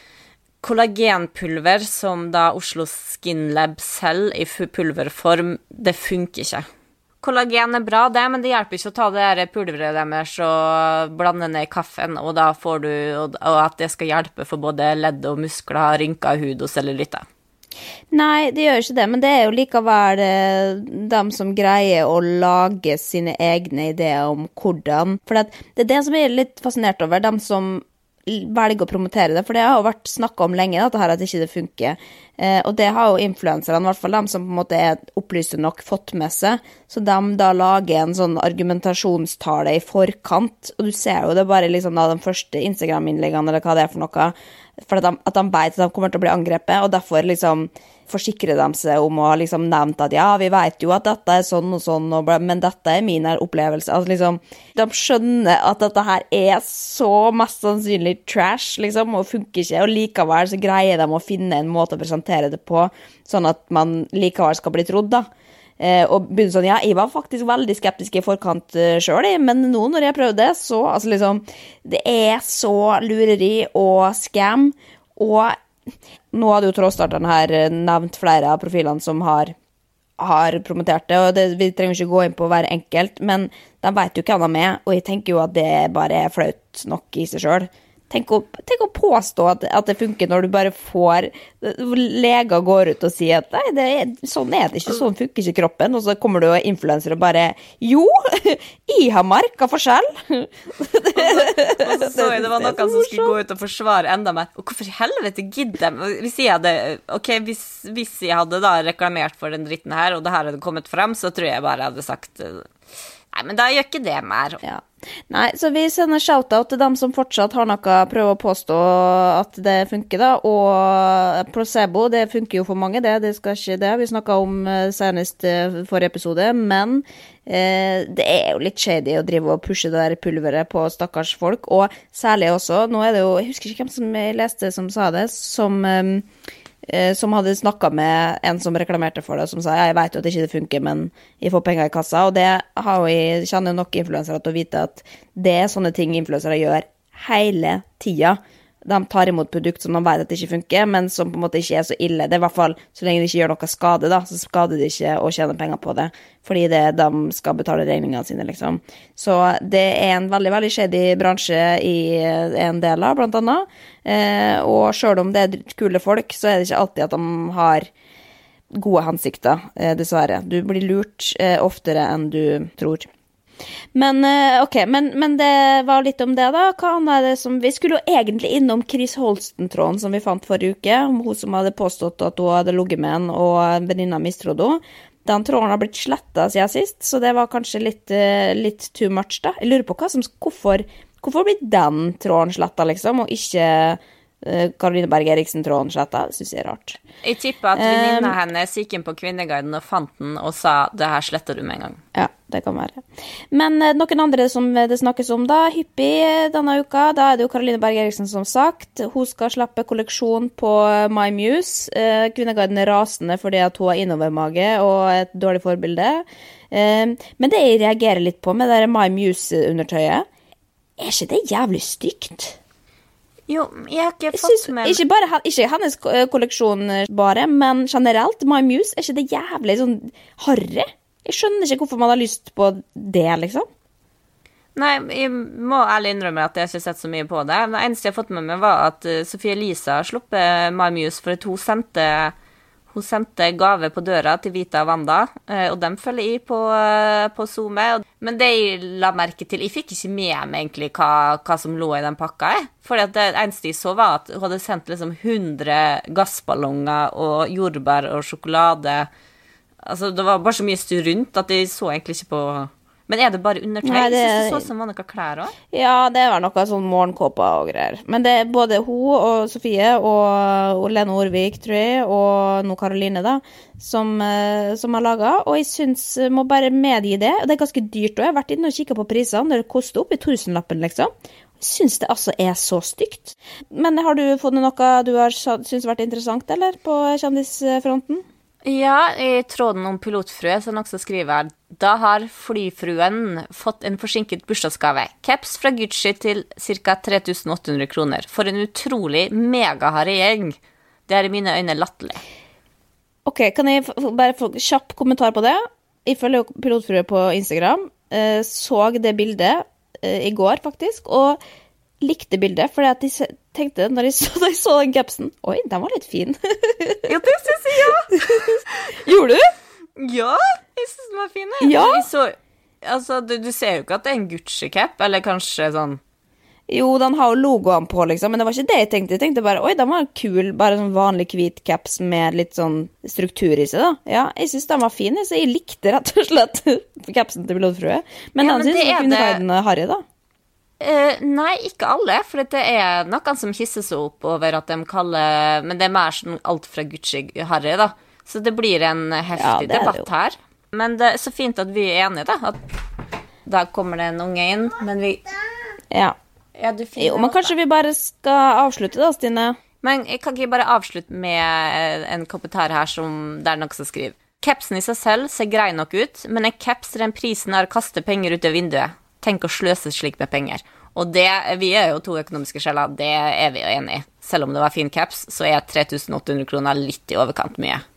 kollagenpulver som da Oslo Skin Lab selger i pulverform, det funker ikke. Kollagen er bra det, men det hjelper ikke å ta det der pulveret deres og blande ned i kaffen, og da får du, og at det skal hjelpe for både ledd og muskler, rynka hud og cellulitter. Nei, det gjør ikke det, men det er jo likevel dem som greier å lage sine egne ideer om hvordan, for det, det er det som er litt fascinert over, dem som velger å promotere det, for det har jo vært snakket om lenge, dette her, at ikke det funker. Eh, og det har jo influenserne, i hvert fall de som på en måte er opplyste nok, fått med seg, så de da lager en sånn argumentasjonstale i forkant, og du ser jo det bare liksom da de første Instagram-innleggene, eller hva det er for noe, for at de, at de vet at de kommer til å bli angrepet, og derfor liksom forsikrer de seg om å ha liksom nevnt at ja, vi vet jo at dette er sånn og sånn, og bla, men dette er min opplevelse. Altså liksom, de skjønner at dette her er så mest sannsynlig trash, liksom, og funker ikke, og likevel så greier de å finne en måte å presentere det på, sånn at man likevel skal bli trodd da. Eh, og begynner sånn, ja, jeg var faktisk veldig skeptisk i forkant uh, selv, men nå når jeg prøvde det, så, altså liksom, det er så lureri og scam, og nå hadde jo Trådstarteren her nevnt flere av profilene som har har promotert det, og det, vi trenger ikke gå inn på hver enkelt, men de vet jo hva de er, og jeg tenker jo at det bare er flaut nok i seg selv. Tenk å, tenk å påstå at, at det funker når du bare får leger går ut og sier at nei, det er, sånn er det ikke, sånn funker ikke kroppen, og så kommer du og influencer og bare jo, jeg har merket forskjell. Og så så jeg det var noen som skulle gå ut og forsvare enda mer, og hvorfor i helvete gidder dem? Hvis jeg hadde, ok, hvis, hvis jeg hadde da reklamert for den dritten her, og det her hadde kommet frem, så tror jeg bare jeg hadde sagt nei, men da gjør ikke det mer. Ja. Nei, så vi sender shoutout til dem som fortsatt har noe prøve å påstå at det funker da, og placebo, det funker jo for mange, det, det skal ikke det, vi snakket om senest forrige episode, men eh, det er jo litt shady å drive og pushe det der pulveret på stakkars folk, og særlig også, nå er det jo, jeg husker ikke hvem som jeg leste som sa det, som... Eh, som hadde snakket med en som reklamerte for det, som sa, ja, jeg vet jo at det ikke funker, men jeg får penger i kassa, og det har jo, jeg kjenner nok influensere til å vite at det er sånne ting influensere gjør hele tiden. De tar imot produkt som de vet at det ikke funker, men som på en måte ikke er så ille. Det er i hvert fall, så lenge det ikke gjør noe skade da, så skader det ikke å tjene penger på det, fordi det, de skal betale regningene sine, liksom. Så det er en veldig, veldig shady bransje i en del av, blant annet. Eh, og selv om det er kule folk, så er det ikke alltid at de har gode hensikter, eh, dessverre. Du blir lurt eh, oftere enn du tror. Men, ok, men, men det var litt om det da. Hva er det som... Vi skulle jo egentlig innom Chris Holsten-tråden som vi fant forrige uke, om hun som hadde påstått at hun hadde ligget med en, og venninna mistrodde henne. Den tråden har blitt slettet siden sist, så det var kanskje litt, litt too much da. Jeg lurer på hva som... Hvorfor, hvorfor blir den tråden slettet, liksom, og ikke... Karoline Berg Eriksen-tråden slettet? Det synes jeg er rart. Jeg tipper at venninna um, hennes gikk inn på Kvinneguiden og fant den og sa, det her sletter du med en gang. Ja, det kan være. Men uh, noen andre som det snakkes om da, hyppig denne uka, da er det jo Karoline Berg Eriksen som sagt. Hun skal slappe kolleksjon på My Muse. Uh, Kvinneguiden er rasende fordi at hun har innovermage og et dårlig forbilde. Uh, men det jeg reagerer litt på med det My Muse-undertøyet, er ikke det jævlig stygt? Jo, jeg har ikke fått med... Ikke bare ikke hennes kolleksjon bare, men generelt, My Muse, er ikke det jævlig sånn harry? Jeg skjønner ikke hvorfor man har lyst på det, liksom. Nei, jeg må ærlig innrømme at jeg ikke har sett så mye på det. Men det eneste jeg har fått med meg var at Sofie Elise har sluppet My Muse, for at hun sendte... Hun sendte gave på døra til Vita og Wanda, og dem følger jeg på, på Zoome. Men det jeg la merke til, jeg fikk ikke med meg egentlig hva, hva som lå i den pakka. For det eneste jeg så var at hun hadde sendt liksom hundre gassballonger og jordbær og sjokolade. Altså, det var bare så mye styr rundt at jeg så egentlig ikke på... Men er det bare undertøy? Nei, det... Jeg synes det så som var noen klær også. Ja, det var noe sånn morgenkåper og greier. Men det er både hun og Sofie og, og Lene Orvik, tror jeg, og nå Karoline da, som, som har laget. Og jeg synes, må bare medgi det, og det er ganske dyrt, og jeg har vært inne og kikket på prisene, det koster opp i tusenlappen, liksom. Jeg synes det altså er så stygt. Men har du funnet noe du har synes vært interessant, eller, på kjendisfronten? Ja, i tråden om pilotfrue, som også skriver, da har flyfruen fått en forsinket bursdagsgave. Caps fra Gucci til ca. tre tusen åtte hundre kroner. For en utrolig mega-harry gjeng. Det er i mine øyne latterlig. Ok, kan jeg bare få kjapp kommentar på det? Jeg følger jo pilotfrue på Instagram, så det bildet i går faktisk, og likte bildet, fordi at jeg tenkte, når jeg så, da jeg så den capsen, oi, den var litt fin. Ja, det synes jeg, ja. Gjorde du? Ja, jeg synes den var fin. Ja. Jeg så, altså, du, du ser jo ikke at det er en Gucci-cap, eller kanskje sånn... Jo, den har jo logoen på, liksom, men det var ikke det jeg tenkte. Jeg tenkte bare, oi, den var kul, bare sånn vanlig hvit caps med litt sånn struktur i seg, da. Ja, jeg synes den var fin, så jeg likte rett og slett capsen til pilotfrue. Men ja, den synes jeg kunne være den harry, da. Uh, nei, ikke alle, for det er noen som hisser seg opp over at de kaller, men det er mer sånn alt fra Gucci-harry da, så det blir en heftig ja, debatt her. Men det er så fint at vi er enige da, at da kommer det en unge inn, men vi... Ja, ja du jo, men kanskje vi bare skal avslutte da, Stine? Men jeg kan ikke bare avslutte med en kommentar her som det er noen som skriver. Capsen i seg selv ser grei nok ut, men en caps til den prisen er å kaste penger ut av vinduet. Tenk å sløse slik med penger. Og det, vi er jo to økonomiske sjeler, det er vi jo enige i. Selv om det var fin caps, så er tre tusen åtte hundre kroner litt i overkant mye.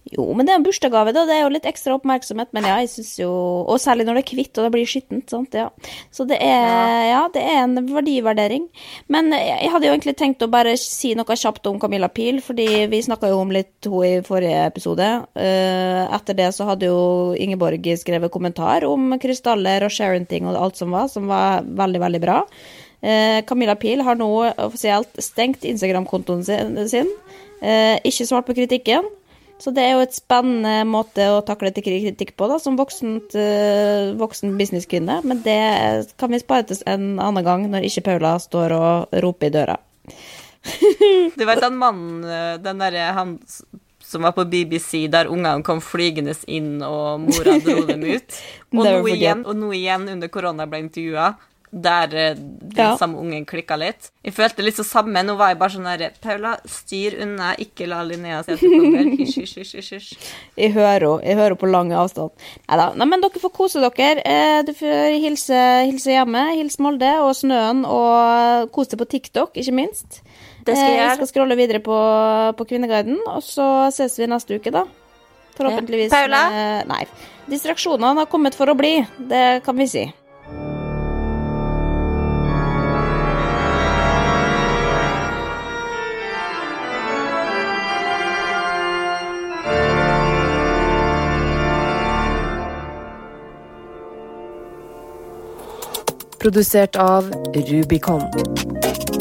Jo, men det er en bursdagsgave da, det er jo litt ekstra oppmerksomhet, men ja, jeg synes jo, og særlig når det er kvitt og det blir skittent, sant, ja. Så det er, ja, ja det er en verdiverdering. Men jeg hadde jo egentlig tenkt å bare si noe kjapt om Camilla Pil, fordi vi snakket jo om litt hun i forrige episode. Etter det så hadde jo Ingeborg skrevet kommentar om krystaller og sharenting og alt som var, som var veldig, veldig bra. Camilla Pil har nå offisielt stengt Instagram-kontoen sin, ikke svart på kritikken. Så det er jo et spennende måte å takle til kritikk på da, som voksent, uh, voksen businesskvinne, men det kan vi spare til en annen gang når ikke Paula står og roper i døra. Du vet den mannen, den der, han som var på B B C, der ungene kom flygende inn og mora dro dem ut, og nå igjen, og nå igjen under korona ble intervjuet, der den ja. samme ungen klikket litt. Jeg følte litt så samme, nå var jeg bare sånn der, Paula, styr unna, ikke la Linnea si at du kommer, hysj, hysj, hysj, hysj, hysj. Jeg hører, jeg hører på lang avstand. Neida, Nei, men dere får kose dere, eh, du får hilse, hilse hjemme, hilse Molde og Snøen, og kose deg på TikTok, ikke minst. Det skal jeg gjøre. Jeg skal scrolle videre på, på Kvinneguiden, og så ses vi neste uke da. Forhåpentligvis. Paula? Med, nei, distraksjonene har kommet for å bli, det kan vi si. Produsert av Rubicon.